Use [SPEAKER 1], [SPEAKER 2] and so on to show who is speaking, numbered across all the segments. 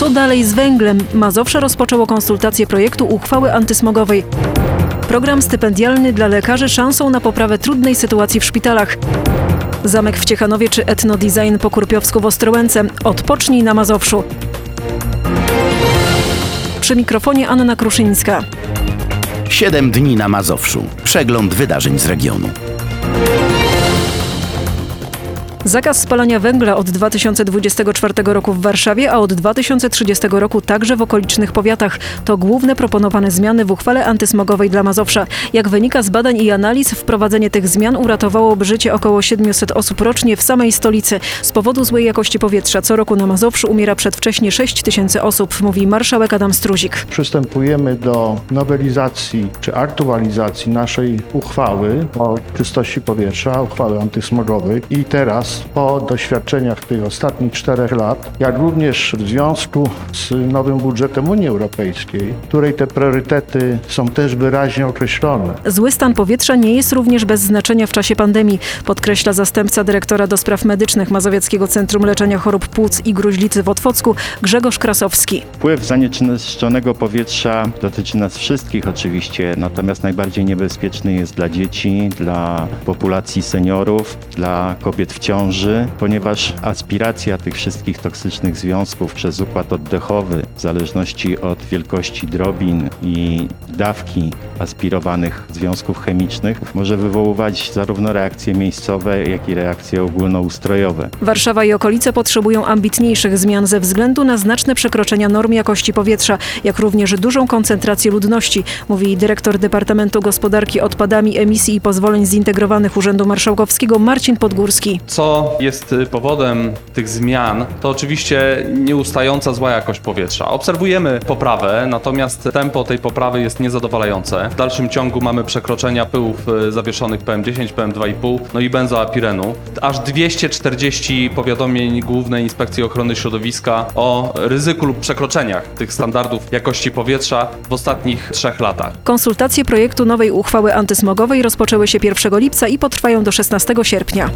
[SPEAKER 1] Co dalej z węglem? Mazowsze rozpoczęło konsultacje projektu uchwały antysmogowej. Program stypendialny dla lekarzy szansą na poprawę trudnej sytuacji w szpitalach. Zamek w Ciechanowie czy etnodesign po Kurpiowsku w Ostrołęce. Odpocznij na Mazowszu. Przy mikrofonie Anna Kruszyńska.
[SPEAKER 2] 7 dni na Mazowszu. Przegląd wydarzeń z regionu.
[SPEAKER 1] Zakaz spalania węgla od 2024 roku w Warszawie, a od 2030 roku także w okolicznych powiatach. To główne proponowane zmiany w uchwale antysmogowej dla Mazowsza. Jak wynika z badań i analiz, wprowadzenie tych zmian uratowałoby życie około 700 osób rocznie w samej stolicy. Z powodu złej jakości powietrza co roku na Mazowszu umiera przedwcześnie 6 000 osób, mówi marszałek Adam Struzik.
[SPEAKER 3] Przystępujemy do nowelizacji czy aktualizacji naszej uchwały o czystości powietrza, uchwały antysmogowej i teraz po doświadczeniach tych ostatnich 4 lat, jak również w związku z nowym budżetem Unii Europejskiej, w której te priorytety są też wyraźnie określone.
[SPEAKER 1] Zły stan powietrza nie jest również bez znaczenia w czasie pandemii, podkreśla zastępca dyrektora do spraw medycznych Mazowieckiego Centrum Leczenia Chorób Płuc i Gruźlicy w Otwocku Grzegorz Krasowski.
[SPEAKER 4] Wpływ zanieczyszczonego powietrza dotyczy nas wszystkich oczywiście, natomiast najbardziej niebezpieczny jest dla dzieci, dla populacji seniorów, dla kobiet w ciąży, ponieważ aspiracja tych wszystkich toksycznych związków przez układ oddechowy, w zależności od wielkości drobin i dawki aspirowanych związków chemicznych, może wywoływać zarówno reakcje miejscowe, jak i reakcje ogólnoustrojowe.
[SPEAKER 1] Warszawa i okolice potrzebują ambitniejszych zmian ze względu na znaczne przekroczenia norm jakości powietrza, jak również dużą koncentrację ludności, mówi dyrektor Departamentu Gospodarki Odpadami, Emisji i Pozwoleń Zintegrowanych Urzędu Marszałkowskiego Marcin Podgórski.
[SPEAKER 5] Co jest powodem tych zmian, to oczywiście nieustająca zła jakość powietrza. Obserwujemy poprawę, natomiast tempo tej poprawy jest niezadowalające. W dalszym ciągu mamy przekroczenia pyłów zawieszonych PM10, PM2,5, no i benzoapirenu. Aż 240 powiadomień Głównej Inspekcji Ochrony Środowiska o ryzyku lub przekroczeniach tych standardów jakości powietrza w ostatnich 3 latach.
[SPEAKER 1] Konsultacje projektu nowej uchwały antysmogowej rozpoczęły się 1 lipca i potrwają do 16 sierpnia.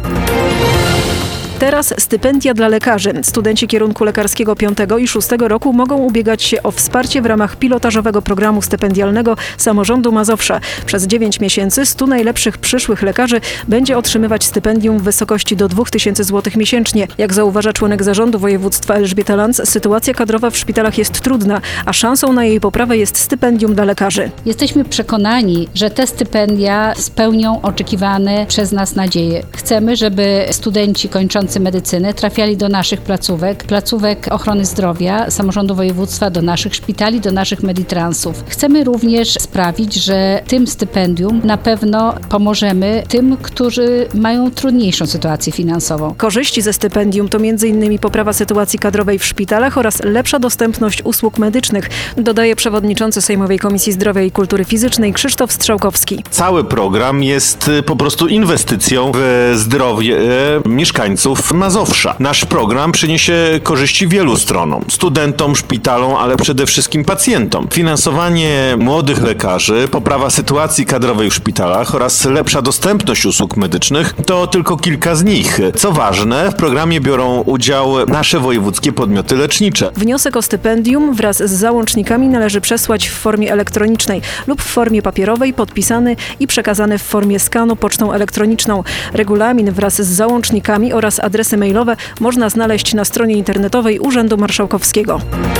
[SPEAKER 1] Teraz stypendia dla lekarzy. Studenci kierunku lekarskiego 5. i 6. roku mogą ubiegać się o wsparcie w ramach pilotażowego programu stypendialnego Samorządu Mazowsza. Przez 9 miesięcy 100 najlepszych przyszłych lekarzy będzie otrzymywać stypendium w wysokości do 2000 zł miesięcznie. Jak zauważa członek zarządu województwa Elżbieta Lanc, sytuacja kadrowa w szpitalach jest trudna, a szansą na jej poprawę jest stypendium dla lekarzy.
[SPEAKER 6] Jesteśmy przekonani, że te stypendia spełnią oczekiwane przez nas nadzieje. Chcemy, żeby studenci kończący medycynę trafiali do naszych placówek ochrony zdrowia, samorządu województwa, do naszych szpitali, do naszych meditransów. Chcemy również sprawić, że tym stypendium na pewno pomożemy tym, którzy mają trudniejszą sytuację finansową.
[SPEAKER 1] Korzyści ze stypendium to m.in. poprawa sytuacji kadrowej w szpitalach oraz lepsza dostępność usług medycznych, dodaje przewodniczący Sejmowej Komisji Zdrowia i Kultury Fizycznej Krzysztof Strzałkowski.
[SPEAKER 7] Cały program jest po prostu inwestycją w zdrowie mieszkańców Mazowsza. Nasz program przyniesie korzyści wielu stronom. Studentom, szpitalom, ale przede wszystkim pacjentom. Finansowanie młodych lekarzy, poprawa sytuacji kadrowej w szpitalach oraz lepsza dostępność usług medycznych to tylko kilka z nich. Co ważne, w programie biorą udział nasze wojewódzkie podmioty lecznicze.
[SPEAKER 1] Wniosek o stypendium wraz z załącznikami należy przesłać w formie elektronicznej lub w formie papierowej, podpisany i przekazany w formie skanu pocztą elektroniczną. Regulamin wraz z załącznikami oraz adresy mailowe można znaleźć na stronie internetowej Urzędu Marszałkowskiego.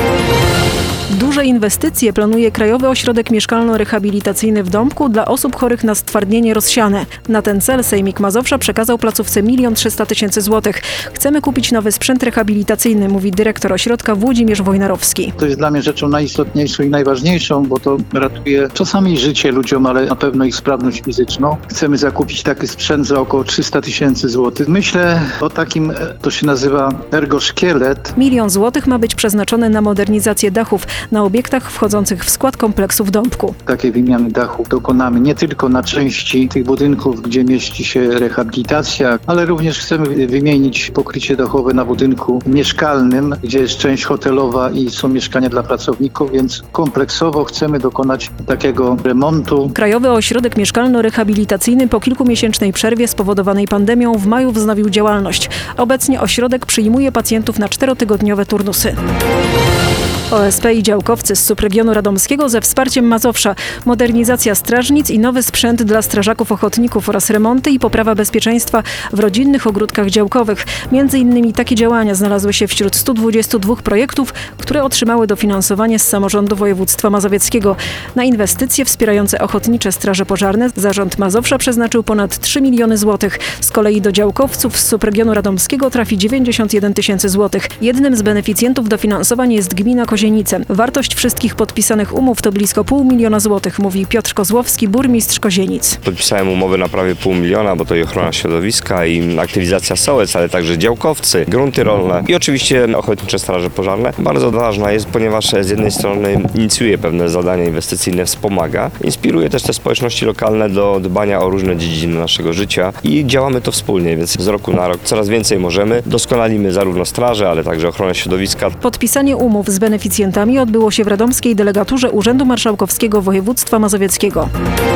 [SPEAKER 1] Duże inwestycje planuje Krajowy Ośrodek Mieszkalno-Rehabilitacyjny w Dąbku dla osób chorych na stwardnienie rozsiane. Na ten cel Sejmik Mazowsza przekazał placówce 1 300 000 złotych. Chcemy kupić nowy sprzęt rehabilitacyjny, mówi dyrektor ośrodka Włodzimierz Wojnarowski.
[SPEAKER 8] To jest dla mnie rzeczą najistotniejszą i najważniejszą, bo to ratuje czasami życie ludziom, ale na pewno ich sprawność fizyczną. Chcemy zakupić taki sprzęt za około 300 000 złotych. Myślę o takim, to się nazywa ergoszkielet.
[SPEAKER 1] 1 000 000 złotych ma być przeznaczone na modernizację dachów na obiektach wchodzących w skład kompleksu w Dąbku.
[SPEAKER 8] Takiej wymiany dachów dokonamy nie tylko na części tych budynków, gdzie mieści się rehabilitacja, ale również chcemy wymienić pokrycie dachowe na budynku mieszkalnym, gdzie jest część hotelowa i są mieszkania dla pracowników, więc kompleksowo chcemy dokonać takiego remontu.
[SPEAKER 1] Krajowy Ośrodek Mieszkalno-Rehabilitacyjny po kilkumiesięcznej przerwie spowodowanej pandemią w maju wznowił działalność. Obecnie ośrodek przyjmuje pacjentów na 4-tygodniowe turnusy. OSP i działkowcy z subregionu radomskiego ze wsparciem Mazowsza, modernizacja strażnic i nowy sprzęt dla strażaków ochotników oraz remonty i poprawa bezpieczeństwa w rodzinnych ogródkach działkowych. Między innymi takie działania znalazły się wśród 122 projektów, które otrzymały dofinansowanie z samorządu województwa mazowieckiego. Na inwestycje wspierające ochotnicze straże pożarne zarząd Mazowsza przeznaczył ponad 3 miliony złotych. Z kolei do działkowców z subregionu radomskiego trafi 91 tysięcy złotych. Jednym z beneficjentów dofinansowań jest gmina Kozienice. Wartość wszystkich podpisanych umów to blisko 500 000 złotych, mówi Piotr Kozłowski, burmistrz Kozienic.
[SPEAKER 9] Podpisałem umowy na prawie 500 000, bo to i ochrona środowiska, i aktywizacja sołec, ale także działkowcy, grunty rolne i oczywiście ochotnicze straże pożarne. Bardzo ważna jest, ponieważ z jednej strony inicjuje pewne zadania inwestycyjne, wspomaga, inspiruje też te społeczności lokalne do dbania o różne dziedziny naszego życia i działamy to wspólnie, więc z roku na rok coraz więcej możemy. Doskonalimy zarówno straże, ale także ochronę środowiska.
[SPEAKER 1] Podpisanie umów z beneficjentami odbyło się w radomskiej delegaturze Urzędu Marszałkowskiego Województwa Mazowieckiego.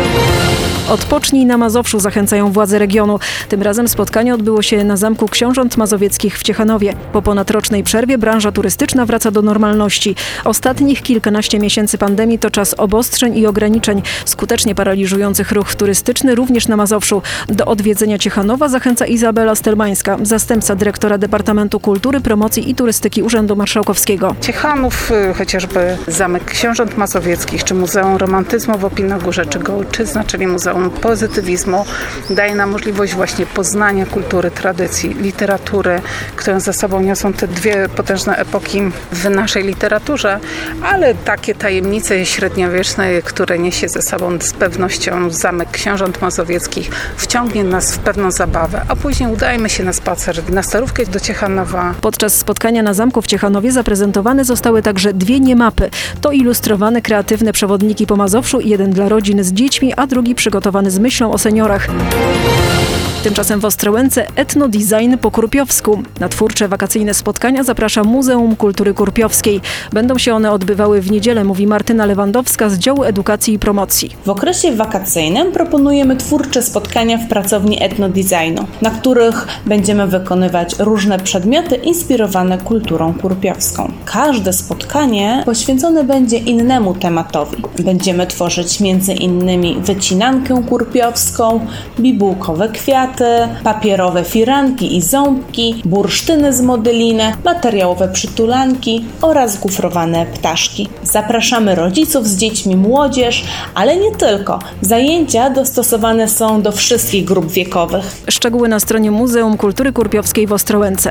[SPEAKER 1] Odpocznij na Mazowszu, zachęcają władze regionu. Tym razem spotkanie odbyło się na Zamku Książąt Mazowieckich w Ciechanowie. Po ponadrocznej przerwie branża turystyczna wraca do normalności. Ostatnich kilkanaście miesięcy pandemii to czas obostrzeń i ograniczeń, skutecznie paraliżujących ruch turystyczny również na Mazowszu. Do odwiedzenia Ciechanowa zachęca Izabela Stelmańska, zastępca dyrektora Departamentu Kultury, Promocji i Turystyki Urzędu Marszałkowskiego.
[SPEAKER 10] Ciechanów, chociażby Zamek Książąt Mazowieckich, czy Muzeum Romantyzmu w Opinogórze, czy Gołczyzna, czyli Muzeum Pozytywizmu, daje nam możliwość właśnie poznania kultury, tradycji, literatury, którą za sobą niosą te dwie potężne epoki w naszej literaturze, ale takie tajemnice średniowieczne, które niesie ze sobą z pewnością Zamek Książąt Mazowieckich, wciągnie nas w pewną zabawę, a później udajmy się na spacer, na Starówkę do Ciechanowa.
[SPEAKER 1] Podczas spotkania na zamku w Ciechanowie zaprezentowane zostały także 2 niemapy. To ilustrowane kreatywne przewodniki po Mazowszu, jeden dla rodzin z dziećmi, a drugi przygotowany z myślą o seniorach. Tymczasem w Ostrołęce etnodesign po kurpiowsku. Na twórcze wakacyjne spotkania zaprasza Muzeum Kultury Kurpiowskiej. Będą się one odbywały w niedzielę, mówi Martyna Lewandowska z działu edukacji i promocji.
[SPEAKER 11] W okresie wakacyjnym proponujemy twórcze spotkania w pracowni etnodesignu, na których będziemy wykonywać różne przedmioty inspirowane kulturą kurpiowską. Każde spotkanie poświęcone będzie innemu tematowi. Będziemy tworzyć m.in. wycinankę kurpiowską, bibułkowe kwiaty, papierowe firanki i ząbki, bursztyny z modeliny, materiałowe przytulanki oraz gufrowane ptaszki. Zapraszamy rodziców z dziećmi, młodzież, ale nie tylko. Zajęcia dostosowane są do wszystkich grup wiekowych.
[SPEAKER 1] Szczegóły na stronie Muzeum Kultury Kurpiowskiej w Ostrołęce.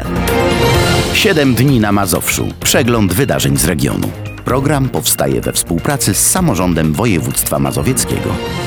[SPEAKER 2] 7 dni na Mazowszu. Przegląd wydarzeń z regionu. Program powstaje we współpracy z samorządem województwa mazowieckiego.